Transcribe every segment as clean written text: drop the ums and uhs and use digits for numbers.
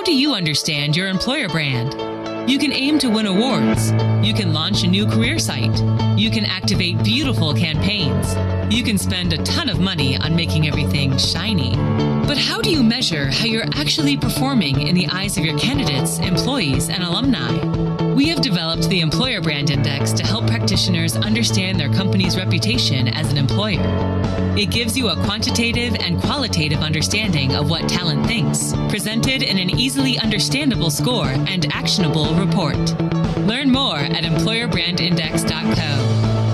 do you understand your employer brand? You can aim to win awards. You can launch a new career site. You can activate beautiful campaigns. You can spend a ton of money on making everything shiny. But how do you measure how you're actually performing in the eyes of your candidates, employees, and alumni? We have developed the Employer Brand Index to help practitioners understand their company's reputation as an employer. It gives you a quantitative and qualitative understanding of what talent thinks, presented in an easily understandable score and actionable report. Learn more at employerbrandindex.co.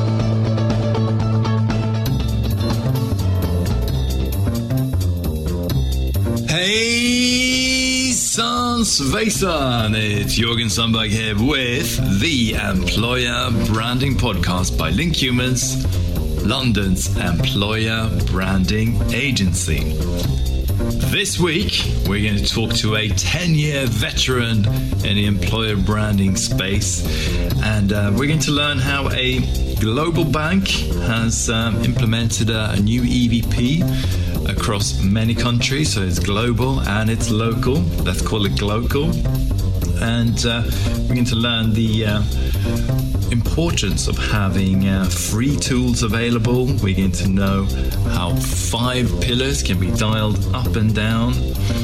Hey, Sans Vason! It's Jürgen Sundberg here with the Employer Branding Podcast by Link Humans, London's employer branding agency. This week, we're going to talk to a 10-year veteran in the employer branding space, and we're going to learn how a global bank has implemented a new EVP across many countries. So it's global and it's local. Let's call it global. And we're going to learn the importance of having free tools available. We're going to know how 5 pillars can be dialed up and down.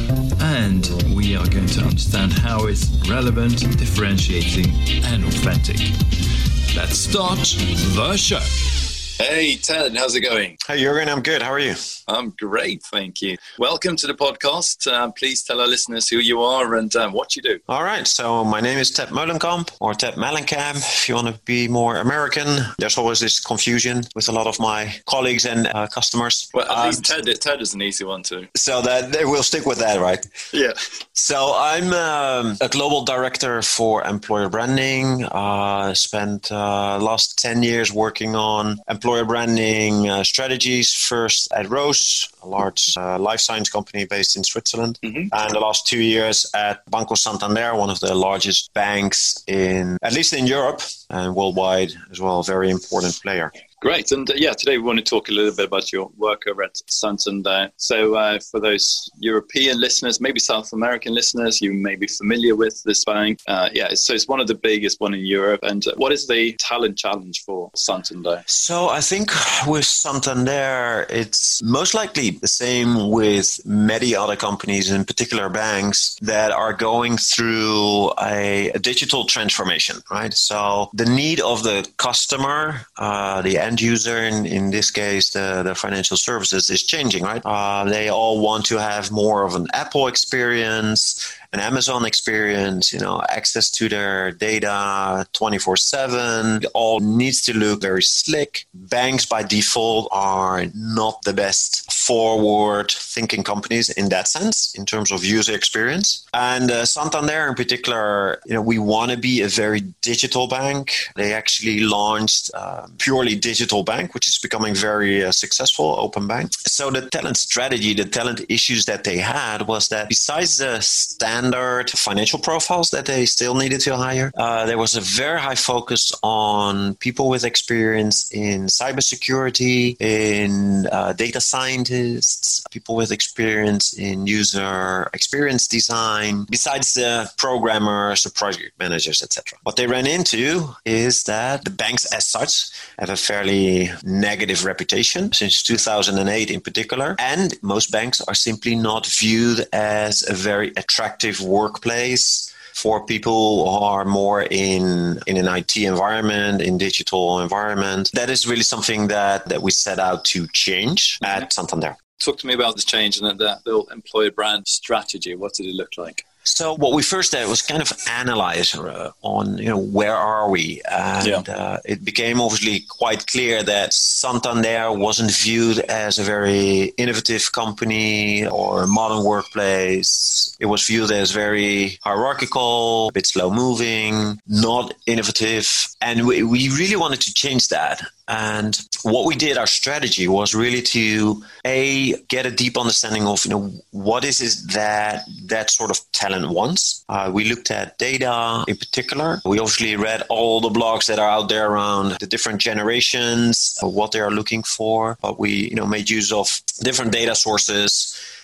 And we are going to understand how it's relevant, differentiating, and authentic. Let's start the show. Hey, Ted, how's it going? Hey, Jürgen, I'm good. How are you? I'm great, thank you. Welcome to the podcast. Please tell our listeners who you are and what you do. All right. So my name is Ted Meulenkamp, or Ted Mellencamp, if you want to be more American. There's always this confusion with a lot of my colleagues and customers. Well, at least Ted is an easy one too. So that we'll stick with that, right? Yeah. So I'm a global director for employer branding. Spent last 10 years working on employer branding strategies, first at Rose, a large life science company based in Switzerland, and the last 2 years at Banco Santander, one of the largest banks at least in Europe and worldwide as well, a very important player. Great. And today we want to talk a little bit about your work over at Santander. So for those European listeners, maybe South American listeners, you may be familiar with this bank. So it's one of the biggest one in Europe. And what is the talent challenge for Santander? So I think with Santander, it's most likely the same with many other companies, in particular banks, that are going through a digital transformation, right? So the need of the customer, the end user, in this case, the financial services, is changing, right? They all want to have more of an Apple experience, an Amazon experience, access to their data 24/7. It all needs to look very slick. Banks by default are not the best forward-thinking companies in that sense, in terms of user experience. And Santander in particular, we want to be a very digital bank. They actually launched a purely digital bank, which is becoming very successful, open bank. So the talent strategy, the talent issues that they had was that besides the standard financial profiles that they still needed to hire, there was a very high focus on people with experience in cybersecurity, in data scientists, people with experience in user experience design, besides the programmers, the project managers, etc. What they ran into is that the banks as such have a fairly negative reputation since 2008 in particular, and most banks are simply not viewed as a very attractive workplace for people who are more in an IT environment, in digital environment. That is really something that we set out to change at Santander. Talk to me about this change and the employer brand strategy. What did it look like? So what we first did was kind of analyze on, where are we? And it became obviously quite clear that Santander wasn't viewed as a very innovative company or a modern workplace. It was viewed as very hierarchical, a bit slow moving, not innovative. And we really wanted to change that. And what we did, our strategy was really to get a deep understanding of what is it that sort of talent wants. We looked at data in particular. We obviously read all the blogs that are out there around the different generations, what they are looking for. But we made use of different data sources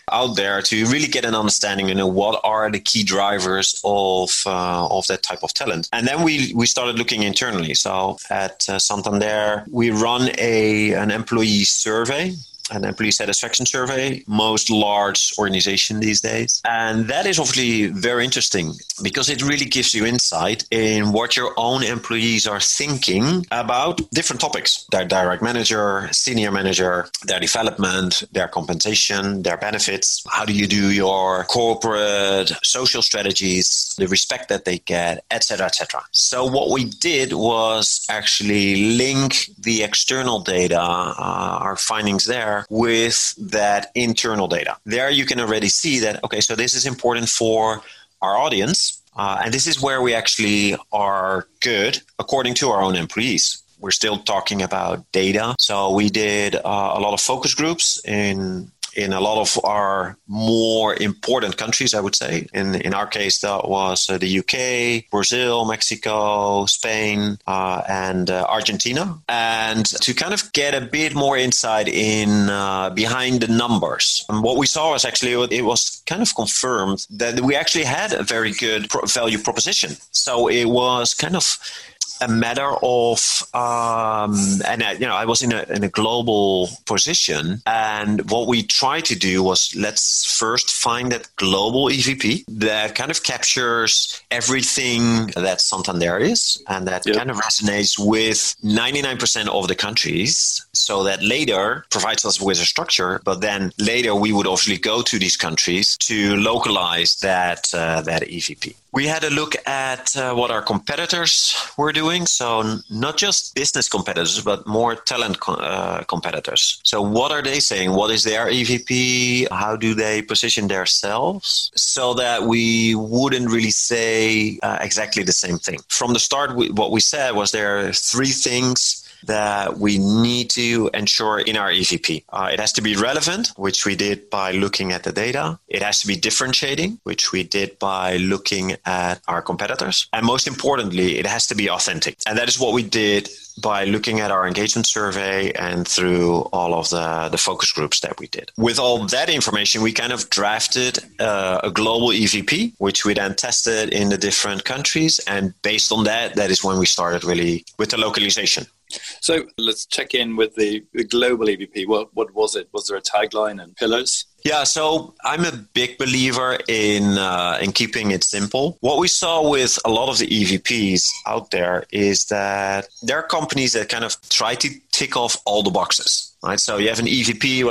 out there to really get an understanding, what are the key drivers of that type of talent. And then we started looking internally. So at Santander, we run an employee survey, an employee satisfaction survey, most large organization these days. And that is obviously very interesting because it really gives you insight in what your own employees are thinking about different topics: their direct manager, senior manager, their development, their compensation, their benefits. How do you do your corporate social strategies, the respect that they get, etc., etc. So what we did was actually link the external data, our findings there, with that internal data. There you can already see that, okay, so this is important for our audience. And this is where we actually are good according to our own employees. We're still talking about data. So we did a lot of focus groups in a lot of our more important countries, I would say. In our case, that was the UK, Brazil, Mexico, Spain, and Argentina. And to kind of get a bit more insight in behind the numbers. And what we saw was actually, it was kind of confirmed that we actually had a very good value proposition. So it was kind of a matter of, I was in a global position, and what we tried to do was, let's first find that global EVP that kind of captures everything that Santander is, and that kind of resonates with 99% of the countries, so that later provides us with a structure, but then later we would obviously go to these countries to localize that EVP. We had a look at what our competitors were doing. So not just business competitors, but more talent competitors. So what are they saying? What is their EVP? How do they position themselves? So that we wouldn't really say exactly the same thing. From the start, what we said was there are three things that we need to ensure in our EVP. It has to be relevant, which we did by looking at the data. It has to be differentiating, which we did by looking at our competitors. And most importantly, it has to be authentic. And that is what we did by looking at our engagement survey and through all of the focus groups that we did. With all that information, we kind of drafted a global EVP, which we then tested in the different countries. And based on that is when we started really with the localization. So let's check in with the global EVP. What was it? Was there a tagline and pillars? Yeah, so I'm a big believer in keeping it simple. What we saw with a lot of the EVPs out there is that there are companies that kind of try to tick off all the boxes. Right, so you have an EVP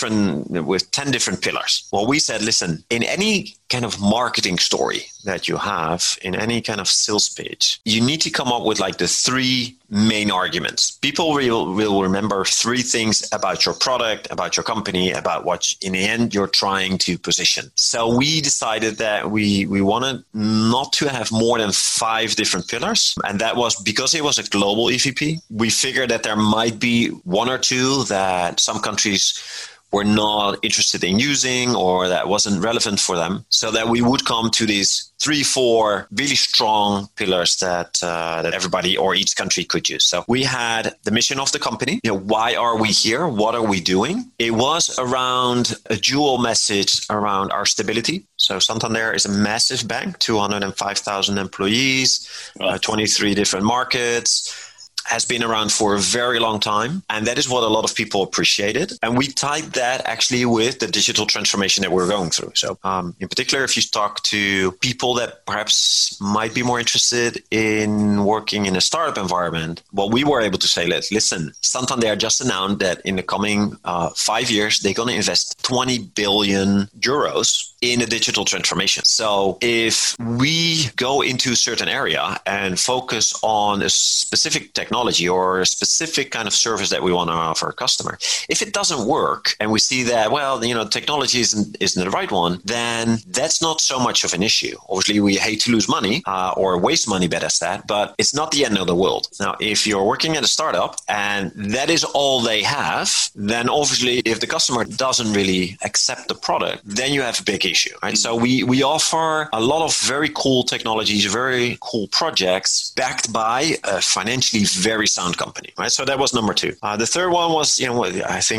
with 10 different pillars. Well, we said, listen, in any kind of marketing story that you have, in any kind of sales pitch, you need to come up with like the three main arguments. People will remember three things about your product, about your company, about what in the end you're trying to position. So we decided that we wanted not to have more than 5 different pillars. And that was because it was a global EVP. We figured that there might be 1 or 2 that some countries were not interested in using or that wasn't relevant for them, so that we would come to these 3-4 really strong pillars that everybody or each country could use. So we had the mission of the company. Why are we here? What are we doing? It was around a dual message around our stability. So Santander is a massive bank, 205,000 employees, 23 different markets. Has been around for a very long time. And that is what a lot of people appreciated. And we tied that actually with the digital transformation that we're going through. So in particular, if you talk to people that perhaps might be more interested in working in a startup environment, what we were able to say, listen, Santander just announced that in the coming 5 years, they're going to invest 20 billion euros in a digital transformation. So if we go into a certain area and focus on a specific technology or a specific kind of service that we want to offer a customer, if it doesn't work and we see that, technology isn't the right one, then that's not so much of an issue. Obviously, we hate to lose money or waste money, better said, but it's not the end of the world. Now, if you're working at a startup and that is all they have, then obviously if the customer doesn't really accept the product, then you have a big issue. Right? So we offer a lot of very cool technologies, very cool projects backed by a financially very sound company. Right? So that was number 2. The third one was, I think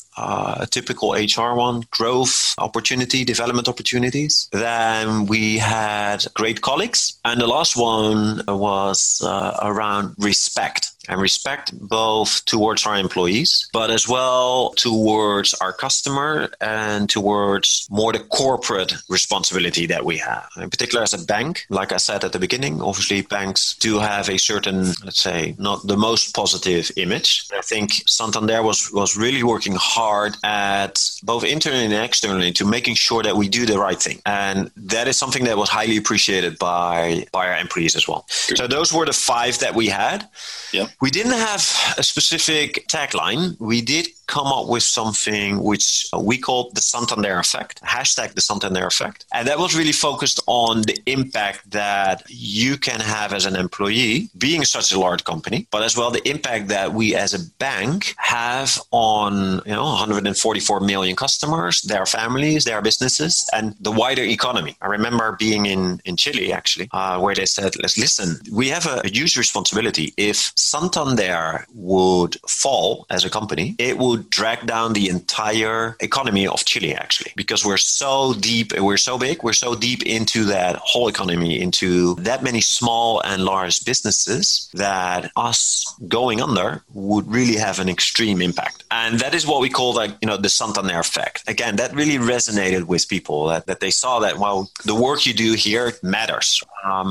a typical HR one, growth opportunity, development opportunities. Then we had great colleagues. And the last one was around respect. And respect both towards our employees, but as well towards our customer and towards more the corporate responsibility that we have. In particular, as a bank, like I said at the beginning, obviously banks do have a certain, let's say, not the most positive image. I think Santander was really working hard at both internally and externally to making sure that we do the right thing. And that is something that was highly appreciated by our employees as well. So those were the 5 that we had. Yeah. We didn't have a specific tagline. We did come up with something which we called the Santander effect, hashtag the Santander effect. And that was really focused on the impact that you can have as an employee being such a large company, but as well the impact that we as a bank have on 144 million customers, their families, their businesses, and the wider economy. I remember being in Chile, actually, where they said, listen, we have a huge responsibility. If Santander would fall as a company, it would drag down the entire economy of Chile, actually, because we're so deep, we're so big, we're so deep into that whole economy, into that many small and large businesses, that us going under would really have an extreme impact. And that is what we call the Santander effect. Again, that really resonated with people, that they saw that, well, the work you do here matters.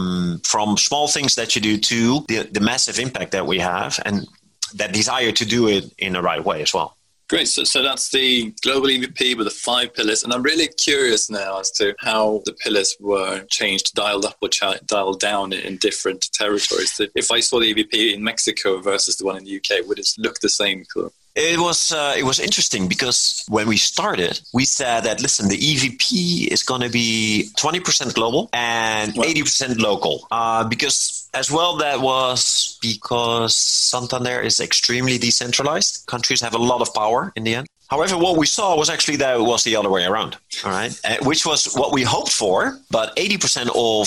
From small things that you do to the massive impact that we have, and that desire to do it in the right way as well. Great. So that's the global EVP with the 5 pillars. And I'm really curious now as to how the pillars were changed, dialed up or dialed down in different territories. If I saw the EVP in Mexico versus the one in the UK, would it look the same? It was interesting because when we started, we said that, listen, the EVP is going to be 20% global and 80% local. Because as well, that was because Santander is extremely decentralized. Countries have a lot of power in the end. However, what we saw was actually that it was the other way around, all right? Which was what we hoped for, but 80%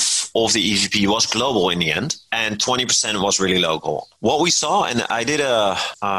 of the EVP was global in the end, and 20% was really local. What we saw, and I did a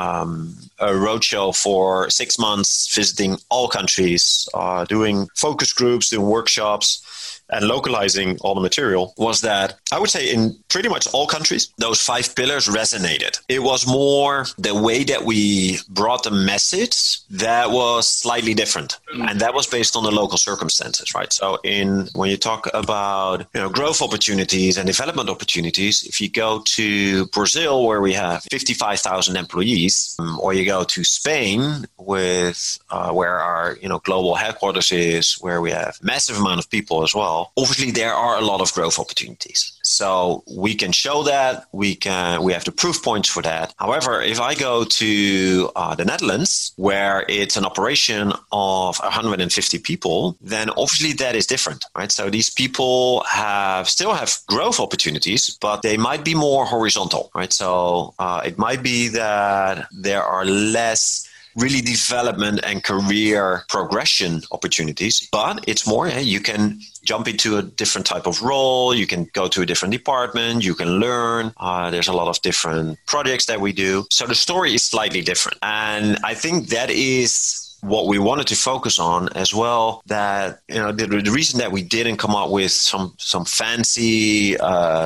roadshow for 6 months, visiting all countries, doing focus groups, doing workshops, and localizing all the material, was that I would say in pretty much all countries, those 5 pillars resonated. It was more the way that we brought the message that was slightly different. And that was based on the local circumstances, right? So when you talk about growth opportunities and development opportunities, if you go to Brazil, where we have 55,000 employees, or you go to Spain with where our global headquarters is, where we have massive amount of people as well, obviously there are a lot of growth opportunities. So we can show that, we have the proof points for that. However, if I go to the Netherlands, where it's an operation of 150 people, then obviously that is different, right? So these people still have growth opportunities, but they might be more horizontal, right? So it might be that there are less really development and career progression opportunities, but it's more, you can jump into a different type of role, you can go to a different department, you can learn. There's a lot of different projects that we do. So the story is slightly different. And I think that is what we wanted to focus on as well, that the reason that we didn't come up with some fancy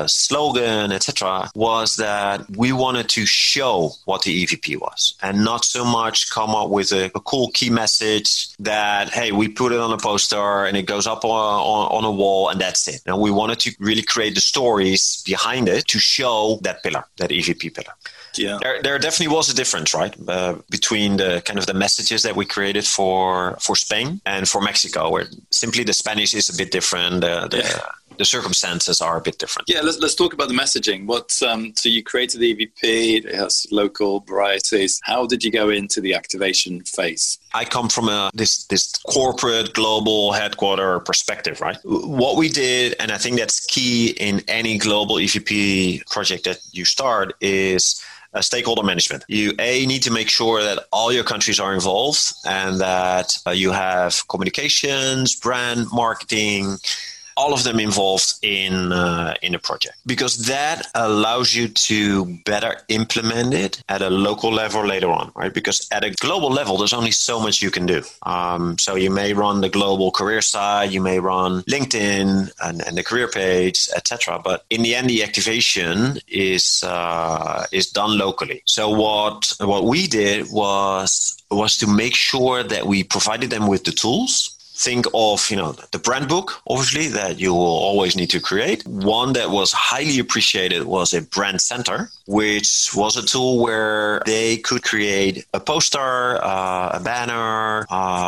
slogan, etc., was that we wanted to show what the EVP was, and not so much come up with a cool key message that, hey, we put it on a poster and it goes up on a wall and that's it. And we wanted to really create the stories behind it to show that pillar, that EVP pillar. Yeah, there definitely was a difference, right, between the kind of the messages that we created for Spain and for Mexico, where simply the Spanish is a bit different. The circumstances are a bit different. Yeah, let's talk about the messaging. So you created the EVP, it has local varieties. How did you go into the activation phase? I come from this corporate global headquarter perspective, right? What we did, and I think that's key in any global EVP project that you start, is stakeholder management. You need to make sure that all your countries are involved and that you have communications, brand, marketing, all of them involved in a project, because that allows you to better implement it at a local level later on, right? Because at a global level, there's only so much you can do. So you may run the global career site, you may run LinkedIn and the career page, etc. But in the end, the activation is done locally. So what we did was to make sure that we provided them with the tools. Think of, the brand book, obviously, that you will always need to create. One that was highly appreciated was a brand center, which was a tool where they could create a poster, a banner,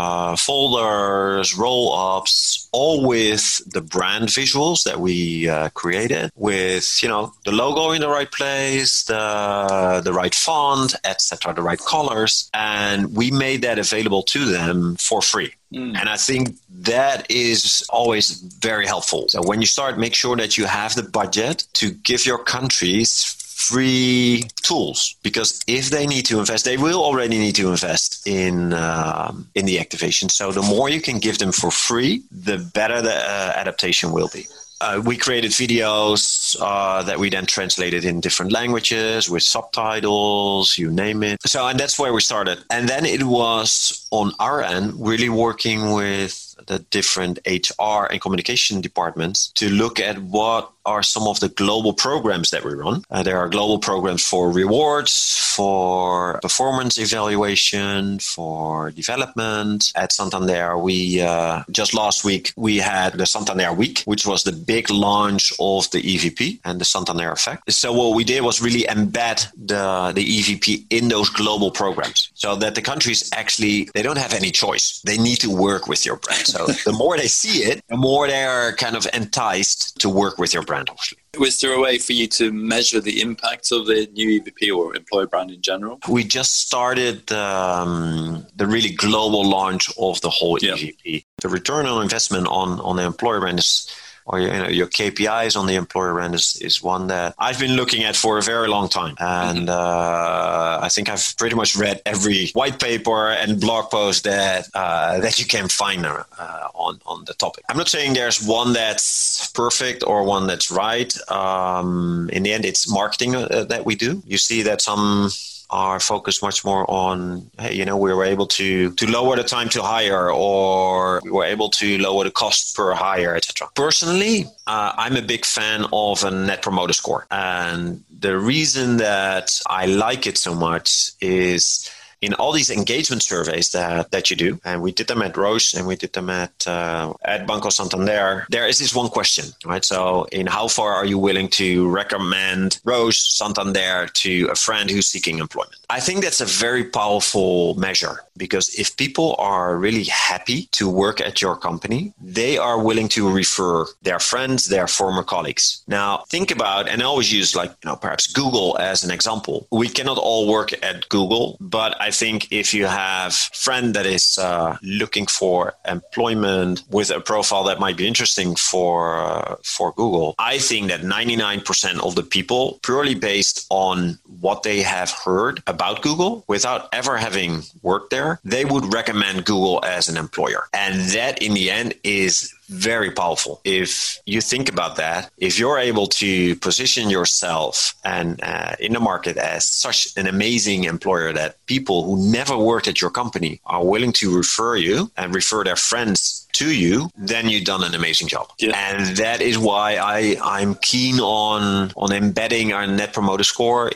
folders, roll-ups, all with the brand visuals that we created, with, the logo in the right place, the right font, etc., the right colors. And we made that available to them for free. And I think that is always very helpful. So when you start, make sure that you have the budget to give your countries free tools, because if they need to invest, they will already need to invest in the activation. So the more you can give them for free, the better the adaptation will be. We created videos that we then translated in different languages with subtitles, you name it. So, and that's where we started. And then it was on our end, really working with the different HR and communication departments to look at what are some of the global programs that we run. There are global programs for rewards, for performance evaluation, for development. At Santander, we just last week, we had the Santander Week, which was the big launch of the EVP and the Santander Effect. So what we did was really embed the EVP in those global programs so that the countries actually, they don't have any choice. They need to work with your brand. So the more they see it, the more they are kind of enticed to work with your brand, obviously. Was there a way for you to measure the impact of the new EVP or employer brand in general? We just started the really global launch of the whole EVP. The return on investment on the employer brand is, or your KPIs on the employer brand is one that I've been looking at for a very long time. And I think I've pretty much read every white paper and blog post that you can find on the topic. I'm not saying there's one that's perfect or one that's right. In the end, it's marketing that we do. You see that some are focused much more on, hey, we were able to lower the time to hire, or we were able to lower the cost per hire, etc. Personally, I'm a big fan of a Net Promoter Score. And the reason that I like it so much is in all these engagement surveys that you do, and we did them at Roche and we did them at Banco Santander, there is this one question, right? So in how far are you willing to recommend Roche, Santander to a friend who's seeking employment? I think that's a very powerful measure, because if people are really happy to work at your company, they are willing to refer their friends, their former colleagues. Now, think about, and I always use perhaps Google as an example. We cannot all work at Google, but I think if you have a friend that is looking for employment with a profile that might be interesting for Google, I think that 99% of the people, purely based on what they have heard about Google without ever having worked there, they would recommend Google as an employer. And that in the end is very powerful. If you think about that, if you're able to position yourself and in the market as such an amazing employer that people who never worked at your company are willing to refer you and refer their friends to you, then you've done an amazing job. Yeah. And that is why I'm keen on embedding our Net Promoter Score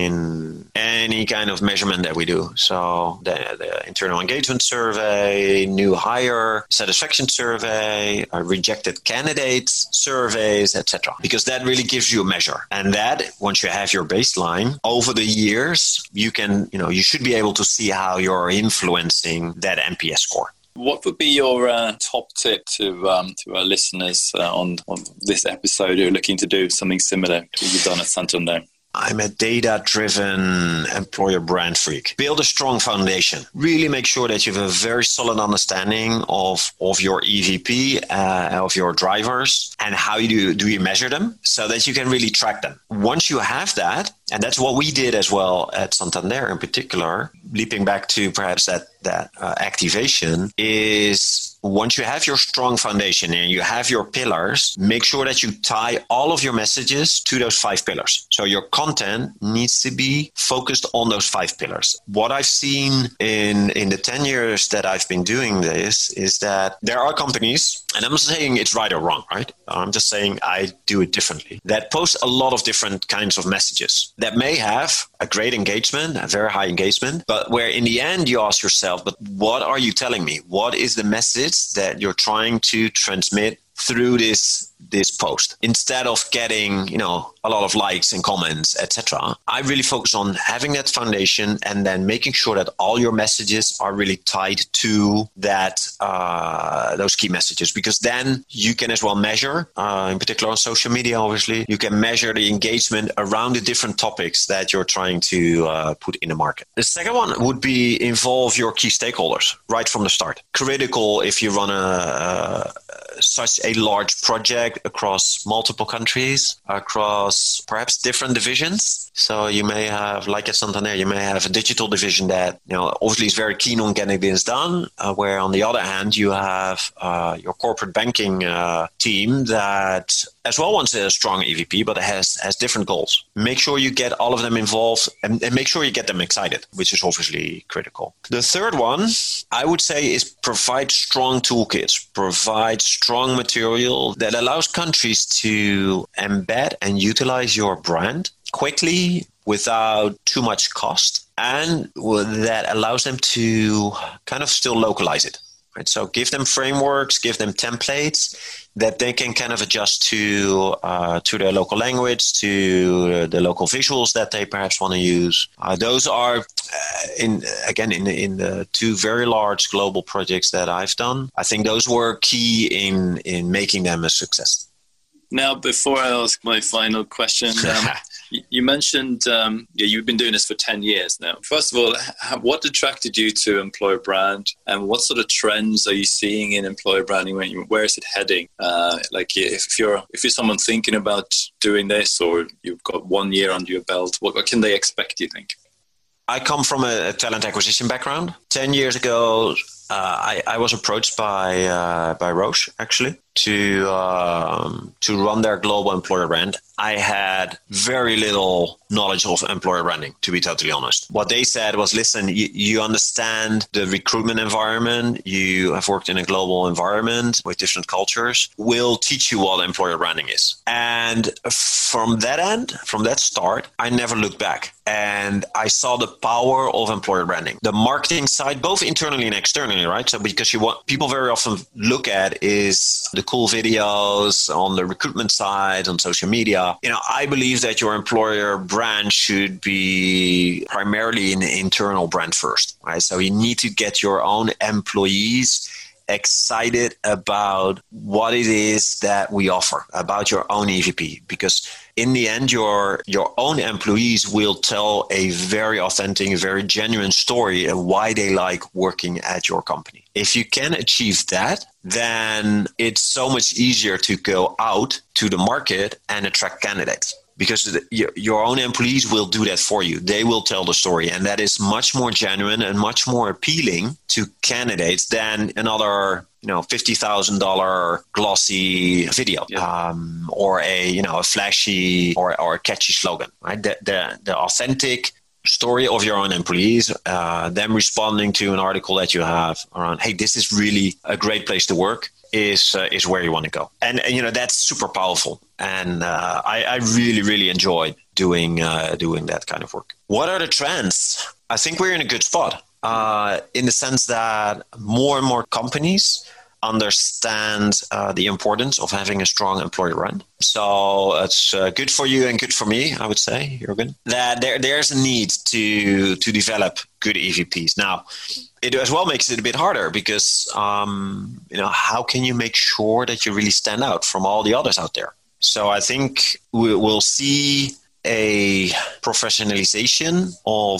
in any kind of measurement that we do. So the internal engagement survey, new hire satisfaction survey, rejected candidates surveys, etc. Because that really gives you a measure. And that, once you have your baseline, over the years, you should be able to see how you're influencing that NPS score. What would be your top tip to our listeners on this episode who are looking to do something similar to what you've done at Santander? I'm a data-driven employer brand freak. Build a strong foundation. Really make sure that you have a very solid understanding of your EVP, of your drivers, and how do you measure them so that you can really track them. Once you have that, and that's what we did as well at Santander in particular, leaping back to perhaps that activation, is once you have your strong foundation and you have your pillars, make sure that you tie all of your messages to those 5 pillars. So your content needs to be focused on those 5 pillars. What I've seen in the 10 years that I've been doing this is that there are companies, and I'm not saying it's right or wrong, right? I'm just saying I do it differently, that post a lot of different kinds of messages that may have a great engagement, a very high engagement, but where in the end you ask yourself, but what are you telling me? What is the message that you're trying to transmit through this post? Instead of getting, a lot of likes and comments, etc., I really focus on having that foundation and then making sure that all your messages are really tied to that those key messages, because then you can as well measure, in particular on social media, obviously, you can measure the engagement around the different topics that you're trying to put in the market. The second one would be involve your key stakeholders right from the start. Critical if you run such a large project across multiple countries, across perhaps different divisions. So you may have, like at Santander, you may have a digital division that, obviously is very keen on getting this done, where on the other hand, you have your corporate banking team that as well wants a strong EVP, but has different goals. Make sure you get all of them involved and make sure you get them excited, which is obviously critical. The third one, I would say, is provide strong toolkits, provide strong material that allows countries to embed and utilize your brand quickly without too much cost, and that allows them to kind of still localize it. Right? So give them frameworks, give them templates that they can kind of adjust to their local language, to the local visuals that they perhaps want to use. Those are, in the 2 very large global projects that I've done, I think those were key in making them a success. Now, before I ask my final question, you mentioned you've been doing this for 10 years now. First of all, what attracted you to employer brand, and what sort of trends are you seeing in employer branding? Where is it heading? If you're someone thinking about doing this, or you've got 1 year under your belt, what can they expect, do you think? I come from a talent acquisition background. 10 years ago, I was approached by Roche, actually, to run their global employer brand. I had very little knowledge of employer branding, to be totally honest. What they said was, listen, you understand the recruitment environment. You have worked in a global environment with different cultures. We'll teach you what employer branding is. And from that start, I never looked back. And I saw the power of employer branding. The marketing side, both internally and externally, right? So because people very often look at is the cool videos on the recruitment side, on social media. I believe that your employer brand should be primarily an internal brand first, right? So you need to get your own employees excited about what it is that we offer, about your own EVP, because in the end, your own employees will tell a very authentic, very genuine story of why they like working at your company. If you can achieve that, then it's so much easier to go out to the market and attract candidates. Because your own employees will do that for you. They will tell the story. And that is much more genuine and much more appealing to candidates than another $50,000 glossy video, or a flashy or a catchy slogan. Right? The authentic story of your own employees, them responding to an article that you have around, hey, this is really a great place to work, is where you want to go. And that's super powerful. And I really, really enjoyed doing that kind of work. What are the trends? I think we're in a good spot in the sense that more and more companies understand the importance of having a strong employer brand. So it's good for you and good for me, I would say, Jürgen, that there's a need to develop good EVPs. Now, it as well makes it a bit harder because, how can you make sure that you really stand out from all the others out there? So I think we'll see a professionalization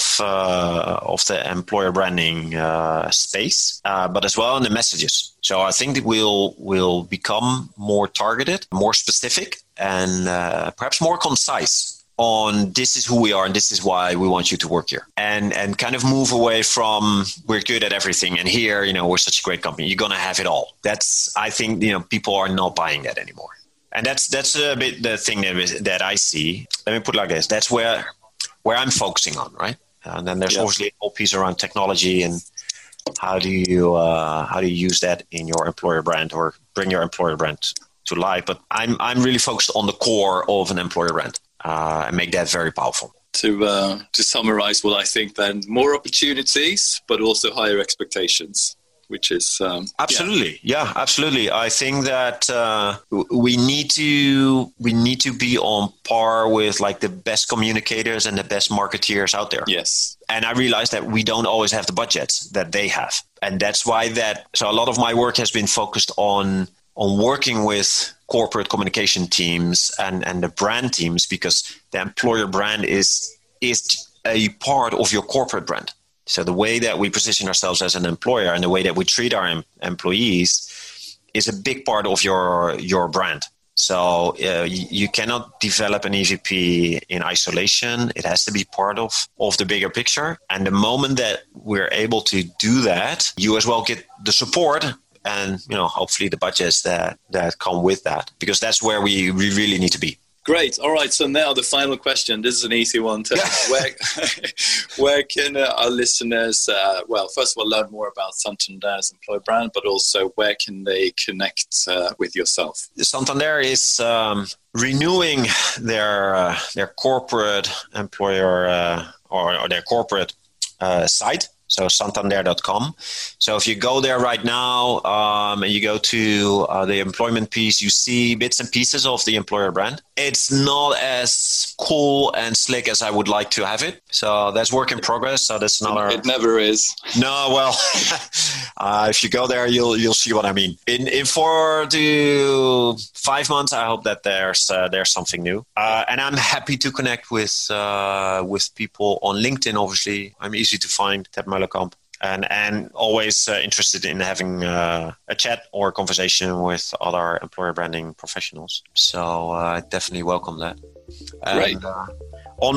of the employer branding space, but as well in the messages. So I think that we'll become more targeted, more specific, and perhaps more concise on this is who we are and this is why we want you to work here, and kind of move away from we're good at everything and here, we're such a great company, you're going to have it all. That's, I think, people are not buying that anymore. And that's a bit the thing that I see. Let me put it like this. That's where I'm focusing on, right? And then there's obviously a whole piece around technology and how do you use that in your employer brand or bring your employer brand to life. But I'm really focused on the core of an employer brand and make that very powerful. To summarize what I think then, more opportunities, but also higher expectations. Which is absolutely. I think that we need to be on par with like the best communicators and the best marketeers out there. Yes. And I realize that we don't always have the budgets that they have, and that's why so a lot of my work has been focused on working with corporate communication teams and the brand teams, because the employer brand is a part of your corporate brand. So the way that we position ourselves as an employer and the way that we treat our employees is a big part of your brand. So you cannot develop an EVP in isolation. It has to be part of the bigger picture. And the moment that we're able to do that, you as well get the support and hopefully the budgets that come with that, because that's where we really need to be. Great. All right. So now the final question. This is an easy one. Where can our listeners, first of all, learn more about Santander's employer brand, but also where can they connect with yourself? Santander is renewing their corporate employer or their corporate site. So Santander.com. So if you go there right now and you go to the employment piece, you see bits and pieces of the employer brand. It's not as cool and slick as I would like to have it. So that's work in progress. So that's another. It never is. No, well, if you go there, you'll see what I mean. In 4 to 5 months, I hope that there's something new. And I'm happy to connect with people on LinkedIn. Obviously, I'm easy to find. Ted Meulenkamp. And always interested in having a chat or a conversation with other employer branding professionals. So I definitely welcome that. Great. On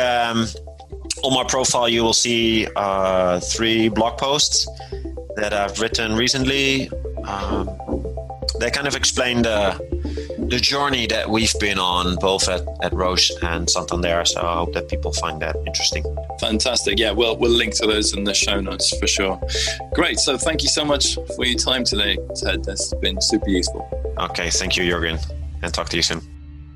my profile, you will see 3 blog posts that I've written recently. They kind of explain the journey that we've been on, both at Roche and Santander. So I hope that people find that interesting. Fantastic. Yeah, we'll link to those in the show notes for sure. Great. So thank you so much for your time today, Ted. That's been super useful. Okay. Thank you, Jürgen. And talk to you soon.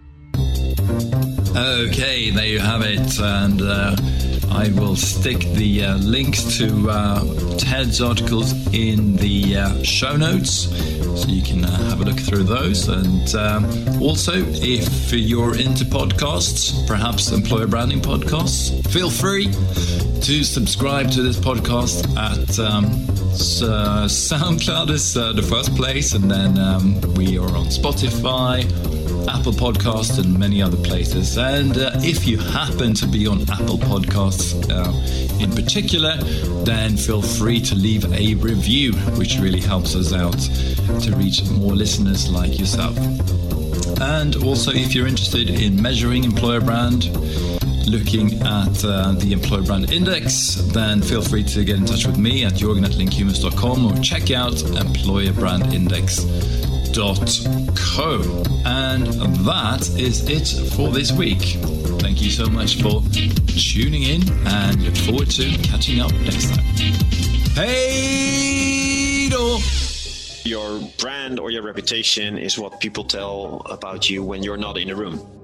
Okay, there you have it. And I will stick the links to Ted's articles in the show notes, so you can have a look through those. And also, if you're into podcasts, perhaps employer branding podcasts, feel free to subscribe to this podcast at SoundCloud is the first place, and then we are on Spotify, Apple Podcasts, and many other places. And if you happen to be on Apple Podcasts in particular, then feel free to leave a review, which really helps us out to reach more listeners like yourself. And also, if you're interested in measuring employer brand, looking at the Employer Brand Index, then feel free to get in touch with me at jorgen@linkhumans.com or check out employerbrandindex.co. And that is it for this week. Thank you so much for tuning in, and look forward to catching up next time. Hey do! Your brand or your reputation is what people tell about you when you're not in a room.